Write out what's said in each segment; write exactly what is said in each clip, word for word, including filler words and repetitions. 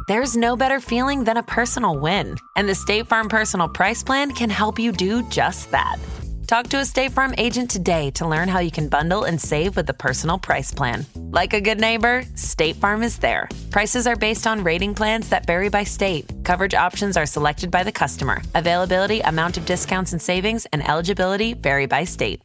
There's no better feeling than a personal win. And the State Farm Personal Price Plan can help you do just that. Talk to a State Farm agent today to learn how you can bundle and save with the Personal Price Plan. Like a good neighbor, State Farm is there. Prices are based on rating plans that vary by state. Coverage options are selected by the customer. Availability, amount of discounts and savings, and eligibility vary by state.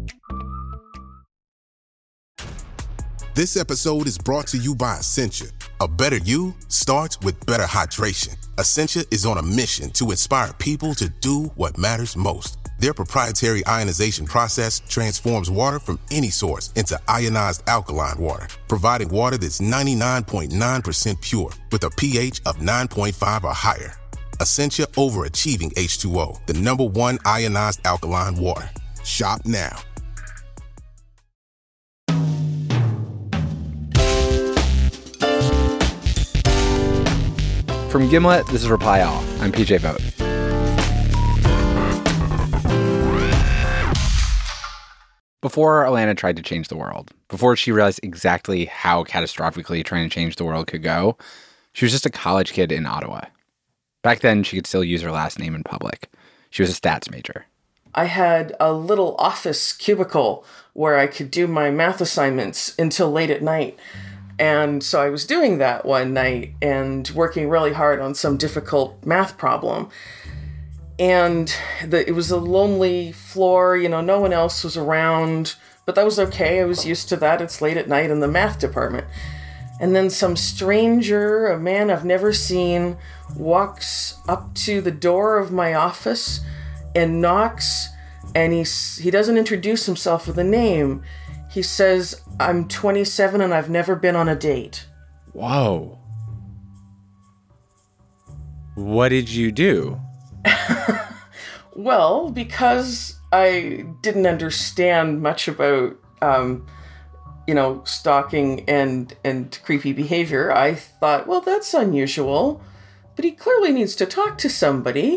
This episode is brought to you by Essentia. A better you starts with better hydration. Essentia is on a mission to inspire people to do what matters most. Their proprietary ionization process transforms water from any source into ionized alkaline water, providing water that's ninety-nine point nine percent pure with a pH of nine point five or higher. Essentia overachieving H two O, the number one ionized alkaline water. Shop now. From Gimlet, this is Reply All. I'm P J Vogt. Before Alana tried to change the world, before she realized exactly how catastrophically trying to change the world could go, she was just a college kid in Ottawa. Back then, she could still use her last name in public. She was a stats major. I had a little office cubicle where I could do my math assignments until late at night. And so I was doing that one night and working really hard on some difficult math problem. And the, it was a lonely floor, you know, no one else was around, but that was okay. I was used to that. It's late at night in the math department. And then some stranger, a man I've never seen, walks up to the door of my office and knocks, and he, he doesn't introduce himself with a name. He says, "I'm twenty-seven and I've never been on a date." Whoa. What did you do? Well, because I didn't understand much about, um, you know, stalking and, and creepy behavior, I thought, well, that's unusual, but he clearly needs to talk to somebody.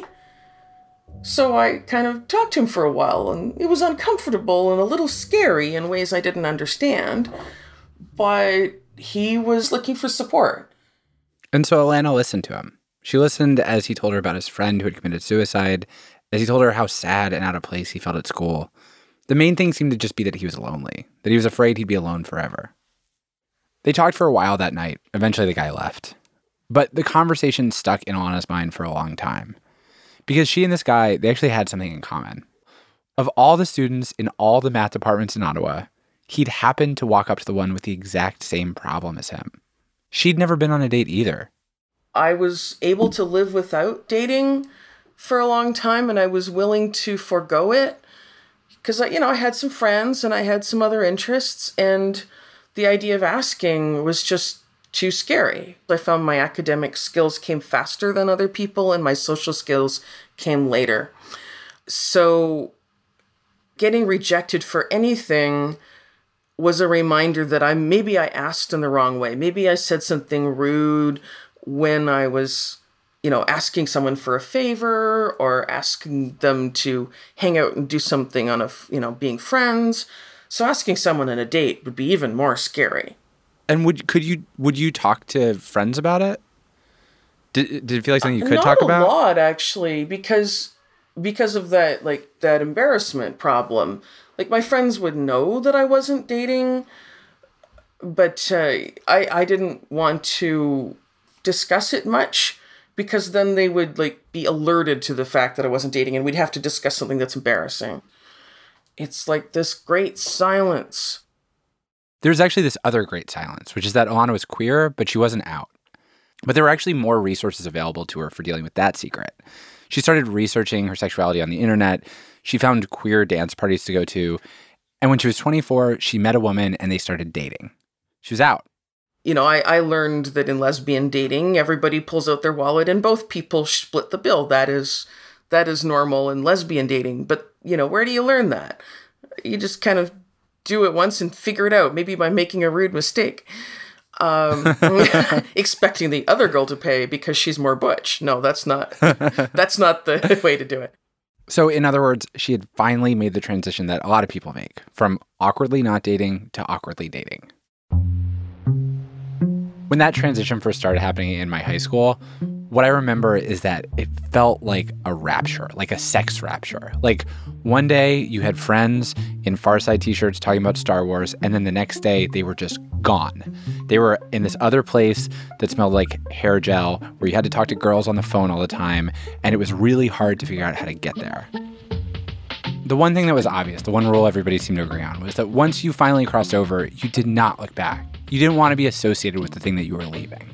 So I kind of talked to him for a while, and it was uncomfortable and a little scary in ways I didn't understand, but he was looking for support. And so Alana listened to him. She listened as he told her about his friend who had committed suicide, as he told her how sad and out of place he felt at school. The main thing seemed to just be that he was lonely, that he was afraid he'd be alone forever. They talked for a while that night. Eventually the guy left. But the conversation stuck in Alana's mind for a long time. Because she and this guy, they actually had something in common. Of all the students in all the math departments in Ottawa, he'd happened to walk up to the one with the exact same problem as him. She'd never been on a date either. I was able to live without dating for a long time, and I was willing to forego it. Because, you know, I had some friends and I had some other interests, and the idea of asking was just too scary. I found my academic skills came faster than other people, and my social skills came later. So getting rejected for anything was a reminder that I maybe I asked in the wrong way. Maybe I said something rude when I was, you know, asking someone for a favor or asking them to hang out and do something on a, you know, being friends. So asking someone on a date would be even more scary. And would could you would you talk to friends about it? Did did it feel like something you could uh, talk about? Not a lot, actually, because because of that like that embarrassment problem. Like my friends would know that I wasn't dating, but uh, I I didn't want to discuss it much because then they would like be alerted to the fact that I wasn't dating, and we'd have to discuss something that's embarrassing. It's like this great silence. There's actually this other great silence, which is that Alana was queer, but she wasn't out. But there were actually more resources available to her for dealing with that secret. She started researching her sexuality on the internet. She found queer dance parties to go to. And when she was twenty-four, she met a woman and they started dating. She was out. You know, I, I learned that in lesbian dating, everybody pulls out their wallet and both people split the bill. That is that is normal in lesbian dating. But, you know, where do you learn that? You just kind of do it once and figure it out, maybe by making a rude mistake. Um, expecting the other girl to pay because she's more butch. No, that's not, that's not the way to do it. So in other words, she had finally made the transition that a lot of people make from awkwardly not dating to awkwardly dating. When that transition first started happening in my high school, what I remember is that it felt like a rapture, like a sex rapture. Like one day you had friends in Far Side t-shirts talking about Star Wars, and then the next day they were just gone. They were in this other place that smelled like hair gel, where you had to talk to girls on the phone all the time, and it was really hard to figure out how to get there. The one thing that was obvious, the one rule everybody seemed to agree on, was that once you finally crossed over, you did not look back. You didn't want to be associated with the thing that you were leaving.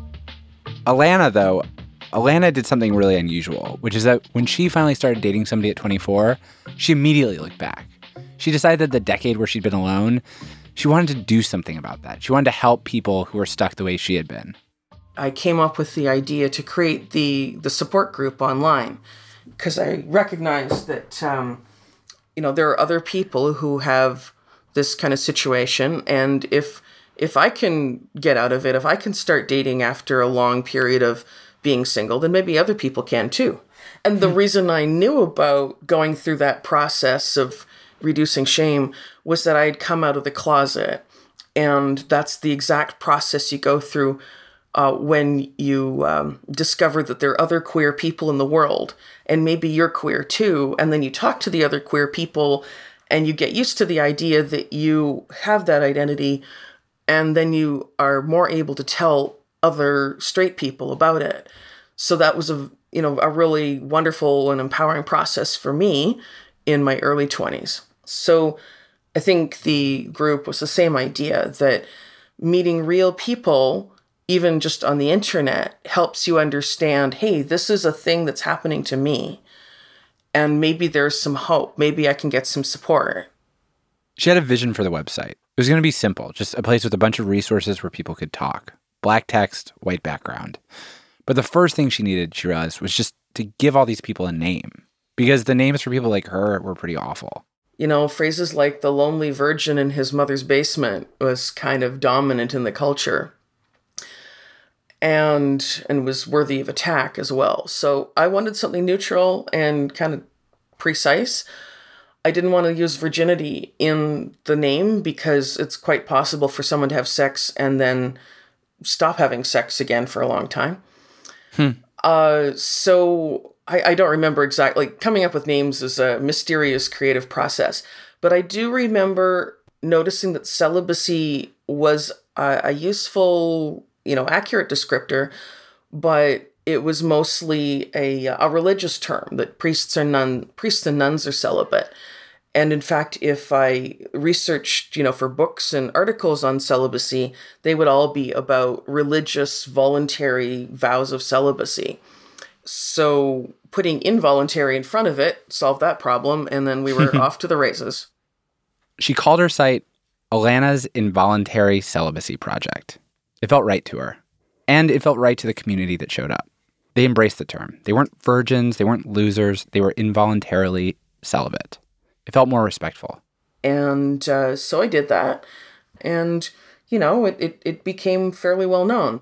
Alana, though, Alana did something really unusual, which is that when she finally started dating somebody at twenty-four, she immediately looked back. She decided that the decade where she'd been alone, she wanted to do something about that. She wanted to help people who were stuck the way she had been. I came up with the idea to create the, the support group online because I recognized that, um, you know, there are other people who have this kind of situation, and if If I can get out of it, if I can start dating after a long period of being single, then maybe other people can too. And the reason I knew about going through that process of reducing shame was that I had come out of the closet. And that's the exact process you go through uh, when you um, discover that there are other queer people in the world. And maybe you're queer too. And then you talk to the other queer people and you get used to the idea that you have that identity. And then you are more able to tell other straight people about it. So that was a, you know, a really wonderful and empowering process for me in my early twenties. So I think the group was the same idea that meeting real people, even just on the internet, helps you understand, hey, this is a thing that's happening to me. And maybe there's some hope. Maybe I can get some support. She had a vision for the website. It was going to be simple, just a place with a bunch of resources where people could talk. Black text, white background. But the first thing she needed, she realized, was just to give all these people a name. Because the names for people like her were pretty awful. You know, phrases like the lonely virgin in his mother's basement was kind of dominant in the culture. And, and was worthy of attack as well. So I wanted something neutral and kind of precise. I didn't want to use virginity in the name because it's quite possible for someone to have sex and then stop having sex again for a long time. Hmm. Uh, so I, I don't remember exactly. Coming up with names is a mysterious creative process. But I do remember noticing that celibacy was a, a useful, you know, accurate descriptor, but it was mostly a, a religious term that priests are nun, priests and nuns are celibate. And in fact, if I researched, you know, for books and articles on celibacy, they would all be about religious, voluntary vows of celibacy. So putting involuntary in front of it solved that problem, and then we were off to the races. She called her site Alana's Involuntary Celibacy Project. It felt right to her. And it felt right to the community that showed up. They embraced the term. They weren't virgins. They weren't losers. They were involuntarily celibate. It felt more respectful. And uh, so I did that. And, you know, it, it, it became fairly well known.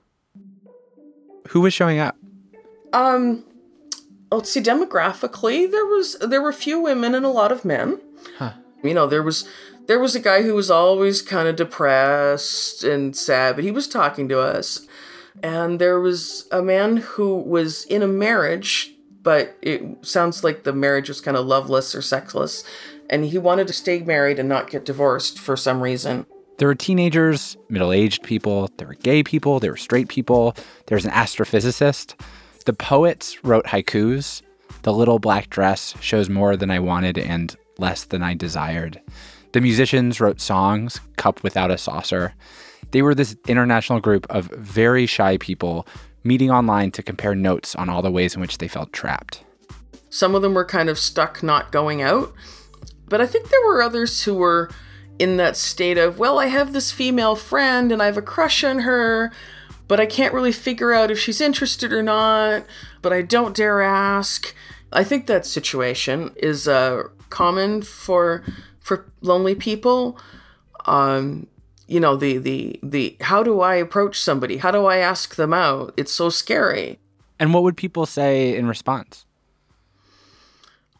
Who was showing up? Um, let's see, demographically, there was there were a few women and a lot of men. Huh. You know, there was there was a guy who was always kind of depressed and sad, but he was talking to us. And there was a man who was in a marriage, but it sounds like the marriage was kind of loveless or sexless. And he wanted to stay married and not get divorced for some reason. There were teenagers, middle-aged people, there were gay people, there were straight people, there was an astrophysicist. The poets wrote haikus. The little black dress shows more than I wanted and less than I desired. The musicians wrote songs, Cup Without a Saucer. They were this international group of very shy people meeting online to compare notes on all the ways in which they felt trapped. Some of them were kind of stuck not going out. But I think there were others who were in that state of, well, I have this female friend and I have a crush on her, but I can't really figure out if she's interested or not, but I don't dare ask. I think that situation is uh, common for for lonely people. Um, you know, the, the, the how do I approach somebody? How do I ask them out? It's so scary. And what would people say in response?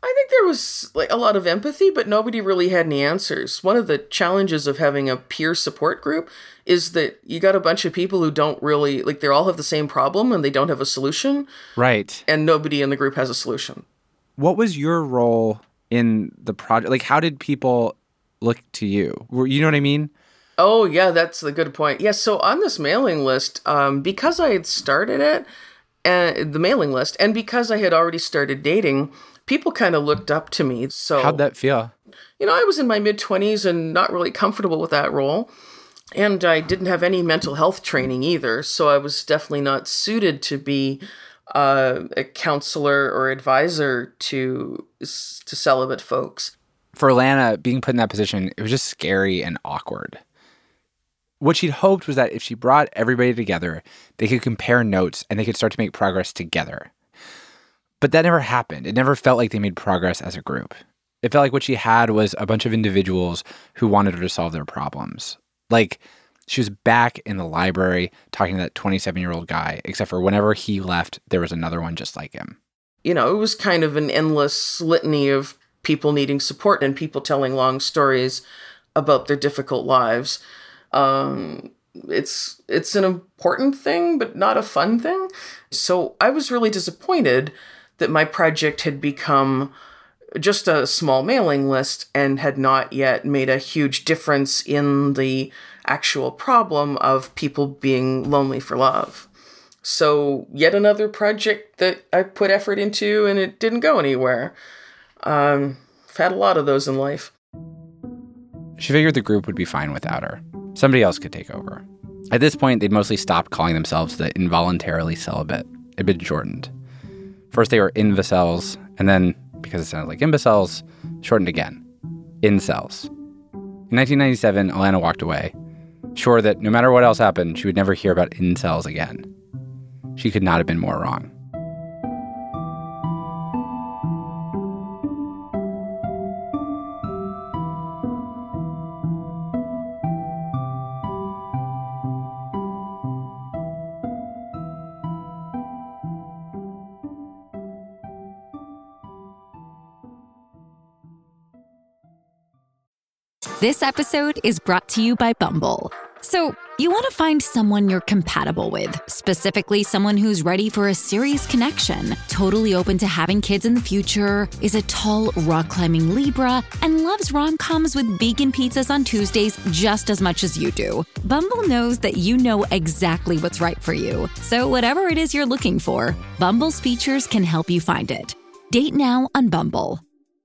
I think there was like a lot of empathy, but nobody really had any answers. One of the challenges of having a peer support group is that you got a bunch of people who don't really, like, they all have the same problem and they don't have a solution. Right. And nobody in the group has a solution. What was your role in the project? Like, how did people look to you? You know what I mean? Oh, yeah, that's a good point. Yeah, so on this mailing list, um, because I had started it, uh, the mailing list, and because I had already started dating, people kind of looked up to me. So how'd that feel? You know, I was in my mid-twenties and not really comfortable with that role. And I didn't have any mental health training either. So I was definitely not suited to be uh, a counselor or advisor to, to celibate folks. For Alana, being put in that position, it was just scary and awkward. What she'd hoped was that if she brought everybody together, they could compare notes and they could start to make progress together. But that never happened. It never felt like they made progress as a group. It felt like what she had was a bunch of individuals who wanted her to solve their problems. Like, she was back in the library talking to that twenty-seven-year-old guy, except for whenever he left, there was another one just like him. You know, it was kind of an endless litany of people needing support and people telling long stories about their difficult lives. Um, it's it's an important thing, but not a fun thing. So I was really disappointed that my project had become just a small mailing list and had not yet made a huge difference in the actual problem of people being lonely for love. So yet another project that I put effort into and it didn't go anywhere. Um, I've had a lot of those in life. She figured the group would be fine without her. Somebody else could take over. At this point, they'd mostly stopped calling themselves the involuntarily celibate. It'd been shortened. First they were invicels, and then, because it sounded like imbeciles, shortened again. Incels. In nineteen ninety-seven, Alana walked away, sure that no matter what else happened, she would never hear about incels again. She could not have been more wrong. This episode is brought to you by Bumble. So, you want to find someone you're compatible with, specifically someone who's ready for a serious connection, totally open to having kids in the future, is a tall, rock-climbing Libra, and loves rom-coms with vegan pizzas on Tuesdays just as much as you do. Bumble knows that you know exactly what's right for you. So whatever it is you're looking for, Bumble's features can help you find it. Date now on Bumble.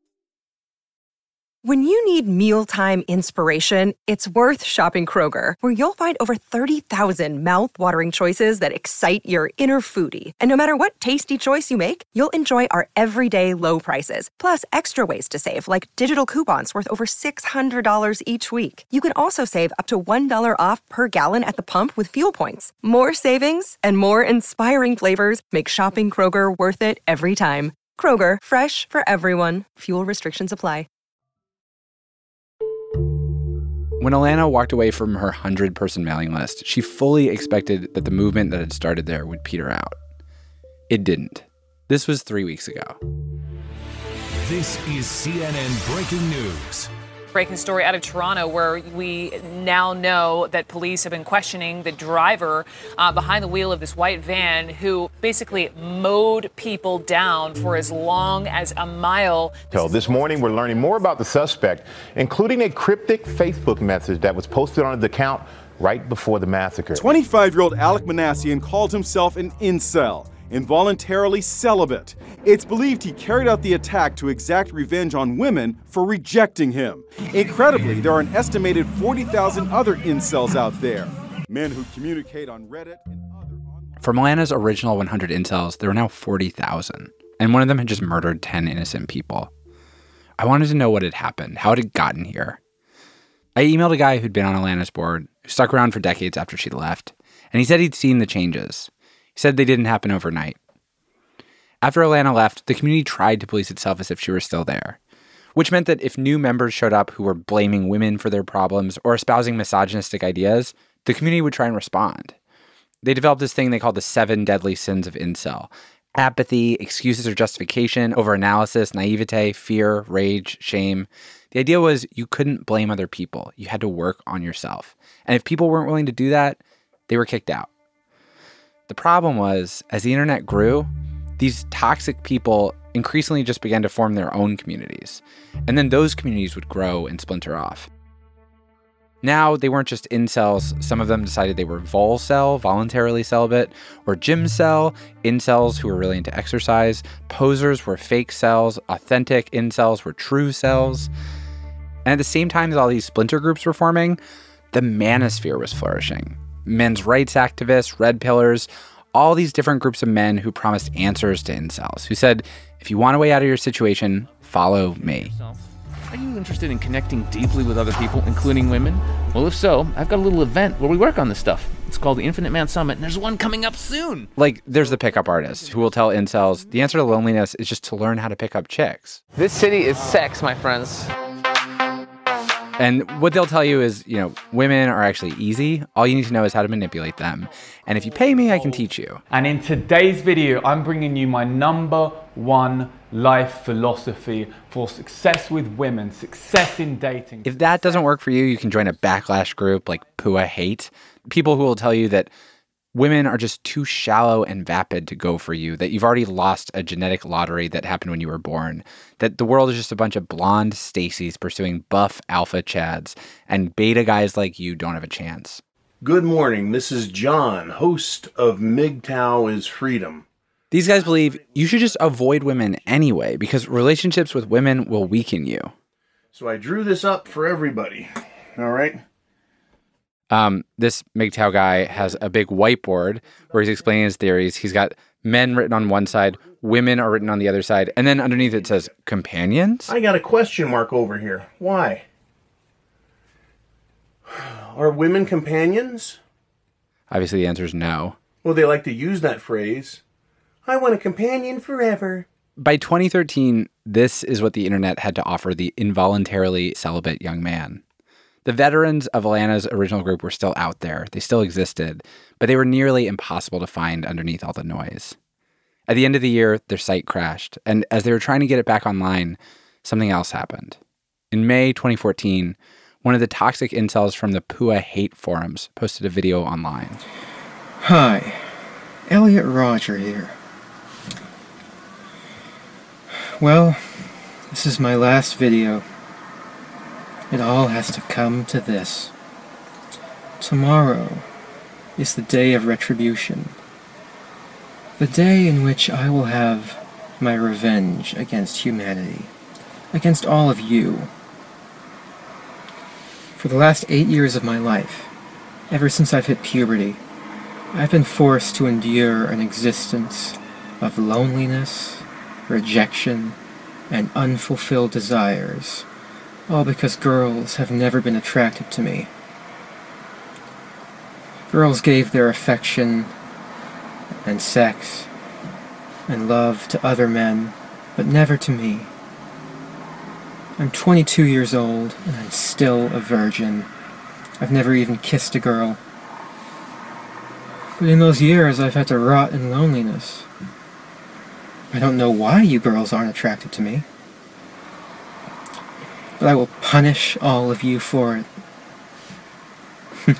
When you need mealtime inspiration, it's worth shopping Kroger, where you'll find over thirty thousand mouth-watering choices that excite your inner foodie. And no matter what tasty choice you make, you'll enjoy our everyday low prices, plus extra ways to save, like digital coupons worth over six hundred dollars each week. You can also save up to one dollar off per gallon at the pump with fuel points. More savings and more inspiring flavors make shopping Kroger worth it every time. Kroger, fresh for everyone. Fuel restrictions apply. When Alana walked away from her hundred-person mailing list, she fully expected that the movement that had started there would peter out. It didn't. This was three weeks ago. This is C N N Breaking News. Breaking story out of Toronto, where we now know that police have been questioning the driver uh, behind the wheel of this white van who basically mowed people down for as long as a mile. So this morning, we're learning more about the suspect, including a cryptic Facebook message that was posted on his account right before the massacre. twenty-five-year-old Alec Manassian called himself an incel, involuntarily celibate. It's believed he carried out the attack to exact revenge on women for rejecting him. Incredibly, there are an estimated forty thousand other incels out there. Men who communicate on Reddit and other online... From Alana's original one hundred incels, there are now forty thousand, and one of them had just murdered ten innocent people. I wanted to know what had happened, how it had gotten here. I emailed a guy who'd been on Alana's board, who stuck around for decades after she'd left, and he said he'd seen the changes. He said they didn't happen overnight. After Alana left, the community tried to police itself as if she were still there, which meant that if new members showed up who were blaming women for their problems or espousing misogynistic ideas, the community would try and respond. They developed this thing they called the seven deadly sins of incel, Apathy, excuses or justification, overanalysis, naivete, fear, rage, shame. The idea was you couldn't blame other people. You had to work on yourself. And if people weren't willing to do that, they were kicked out. The problem was, as the internet grew, these toxic people increasingly just began to form their own communities. And then those communities would grow and splinter off. Now, they weren't just incels. Some of them decided they were volcel, voluntarily celibate, or gymcel, incels who were really into exercise. Posers were fake cells. Authentic incels were true cells. And at the same time as all these splinter groups were forming, the manosphere was flourishing. Men's rights activists, red pillars, all these different groups of men who promised answers to incels, who said, if you want a way out of your situation, follow me. Are you interested in connecting deeply with other people, including women? Well, if so, I've got a little event where we work on this stuff. It's called the Infinite Man Summit, and there's one coming up soon. Like, there's the pickup artist who will tell incels the answer to loneliness is just to learn how to pick up chicks. This city is sex, my friends. And what they'll tell you is, you know, women are actually easy. All you need to know is how to manipulate them. And if you pay me, I can teach you. And in today's video, I'm bringing you my number one life philosophy for success with women, success in dating. If that doesn't work for you, you can join a backlash group like P U A Hate. People who will tell you that women are just too shallow and vapid to go for you, that you've already lost a genetic lottery that happened when you were born, that the world is just a bunch of blonde Stacys pursuing buff alpha Chads, and beta guys like you don't have a chance. Good morning, this is John, host of M G T O W is Freedom. These guys believe you should just avoid women anyway, because relationships with women will weaken you. So I drew this up for everybody, all right? Um, this M G T O W guy has a big whiteboard where he's explaining his theories. He's got men written on one side, women are written on the other side, and then underneath it says companions. I got a question mark over here. Why? Are women companions? Obviously, the answer is no. Well, they like to use that phrase. I want a companion forever. By twenty thirteen, this is what the internet had to offer the involuntarily celibate young man. The veterans of Alana's original group were still out there. They still existed, but they were nearly impossible to find underneath all the noise. At the end of the year, their site crashed, and as they were trying to get it back online, something else happened. In May twenty fourteen, one of the toxic incels from the P U A Hate forums posted a video online. Hi, Elliot Rodger here. Well, this is my last video. It all has to come to this. Tomorrow is the day of retribution. The day in which I will have my revenge against humanity, against all of you. For the last eight years of my life, ever since I've hit puberty, I've been forced to endure an existence of loneliness, rejection, and unfulfilled desires, all because girls have never been attracted to me. Girls gave their affection and sex and love to other men, but never to me. I'm twenty-two years old, and I'm still a virgin. I've never even kissed a girl. But in those years, I've had to rot in loneliness. I don't know why you girls aren't attracted to me. But I will punish all of you for it.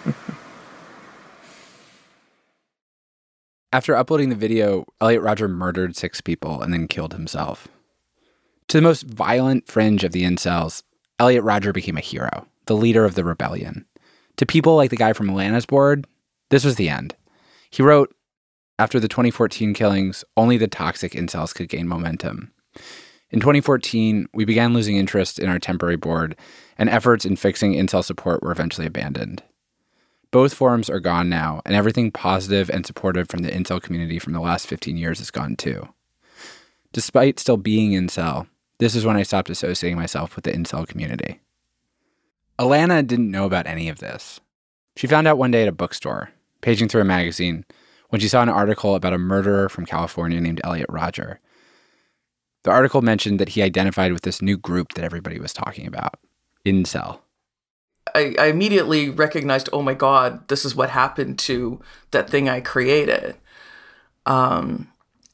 After uploading the video, Elliot Rodger murdered six people and then killed himself. To the most violent fringe of the incels, Elliot Rodger became a hero, the leader of the rebellion. To people like the guy from Alana's board, this was the end. He wrote, after the twenty fourteen killings, only the toxic incels could gain momentum. In twenty fourteen, we began losing interest in our temporary board, and efforts in fixing incel support were eventually abandoned. Both forums are gone now, and everything positive and supportive from the incel community from the last fifteen years is gone too. Despite still being incel, this is when I stopped associating myself with the incel community. Alana didn't know about any of this. She found out one day at a bookstore, paging through a magazine, when she saw an article about a murderer from California named Elliot Rodger. The article mentioned that he identified with this new group that everybody was talking about, incel. I, I immediately recognized, oh my God, this is what happened to that thing I created. Um,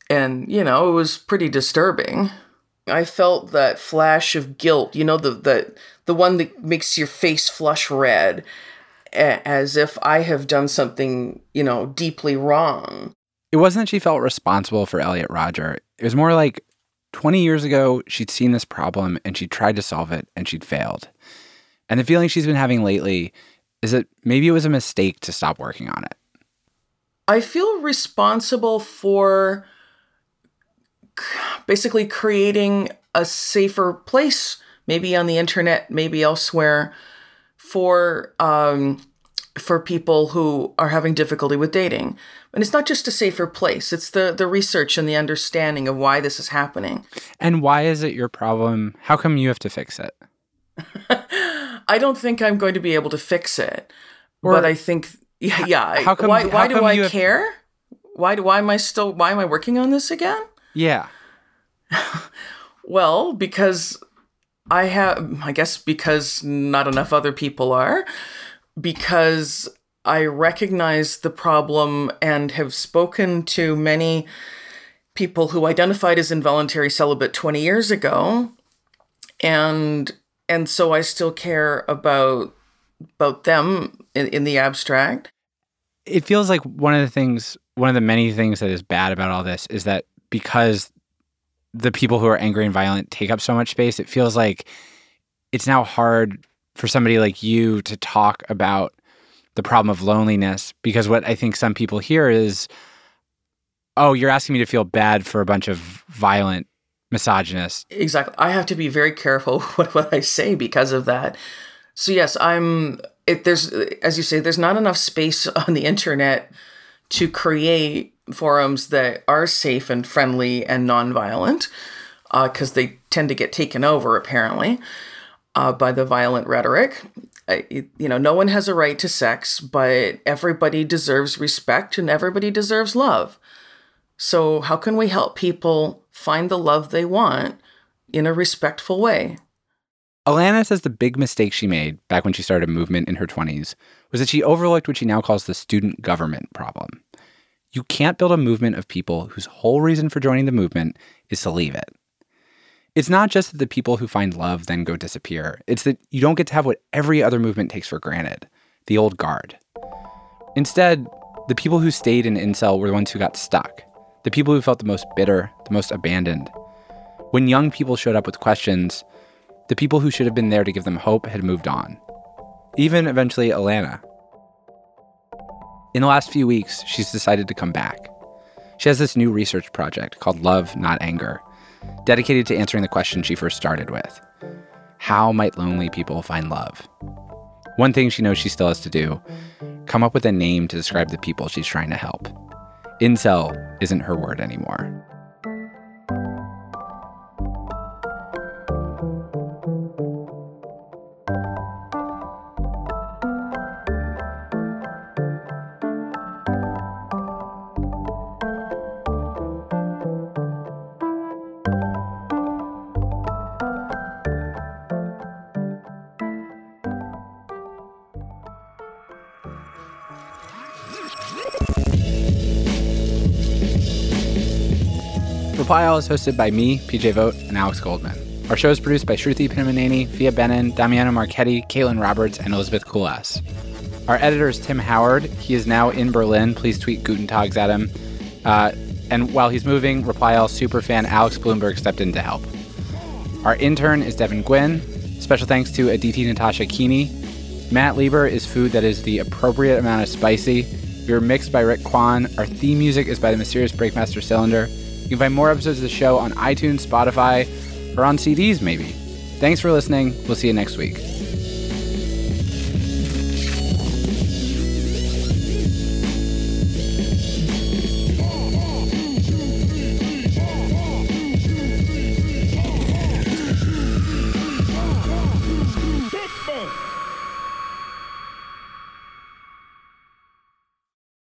And, you know, it was pretty disturbing. I felt that flash of guilt, you know, the the, the one that makes your face flush red, a- as if I have done something, you know, deeply wrong. It wasn't that she felt responsible for Elliot Rodger. It was more like twenty years ago, she'd seen this problem and she tried to solve it and she'd failed. And the feeling she's been having lately is that maybe it was a mistake to stop working on it. I feel responsible for basically creating a safer place, maybe on the internet, maybe elsewhere, for um, for people who are having difficulty with dating. And it's not just a safer place. It's the, the research and the understanding of why this is happening. And why is it your problem? How come you have to fix it? I don't think I'm going to be able to fix it. Or, but I think, yeah, yeah. How come, why how why do come I have... care? Why do why am I still, why am I working on this again? Yeah. Well, because I have, I guess because not enough other people are, because I recognize the problem and have spoken to many people who identified as involuntary celibate twenty years ago. And and so I still care about about them in, in the abstract. It feels like one of the things, one of the many things that is bad about all this is that because the people who are angry and violent take up so much space, it feels like it's now hard for somebody like you to talk about the problem of loneliness, because what I think some people hear is, oh, you're asking me to feel bad for a bunch of violent misogynists. Exactly. I have to be very careful what, what I say because of that. So yes, I'm, it, there's, as you say, there's not enough space on the internet to create forums that are safe and friendly and nonviolent, because uh, they tend to get taken over, apparently, uh, by the violent rhetoric. Uh, you know, no one has a right to sex, but everybody deserves respect and everybody deserves love. So how can we help people find the love they want in a respectful way? Alana says the big mistake she made back when she started a movement in her twenties was that she overlooked what she now calls the student government problem. You can't build a movement of people whose whole reason for joining the movement is to leave it. It's not just that the people who find love then go disappear. It's that you don't get to have what every other movement takes for granted, the old guard. Instead, the people who stayed in incel were the ones who got stuck, the people who felt the most bitter, the most abandoned. When young people showed up with questions, the people who should have been there to give them hope had moved on. Even eventually Alana. In the last few weeks, she's decided to come back. She has this new research project called Love, Not Anger, dedicated to answering the question she first started with. How might lonely people find love? One thing she knows she still has to do, come up with a name to describe the people she's trying to help. Incel isn't her word anymore. Reply All is hosted by me, P J Vogt, and Alex Goldman. Our show is produced by Shruti Pinamaneni, Fia Benin, Damiano Marchetti, Caitlin Roberts, and Elizabeth Kulas. Our editor is Tim Howard. He is now in Berlin. Please tweet Guten Tags at him. Uh, and while he's moving, Reply All superfan Alex Bloomberg stepped in to help. Our intern is Devin Gwynn. Special thanks to Aditi Natasha Keeney. Matt Lieber is food that is the appropriate amount of spicy. We were mixed by Rick Kwan. Our theme music is by the mysterious Breakmaster Cylinder. You can find more episodes of the show on iTunes, Spotify, or on C Ds maybe. Thanks for listening. We'll see you next week.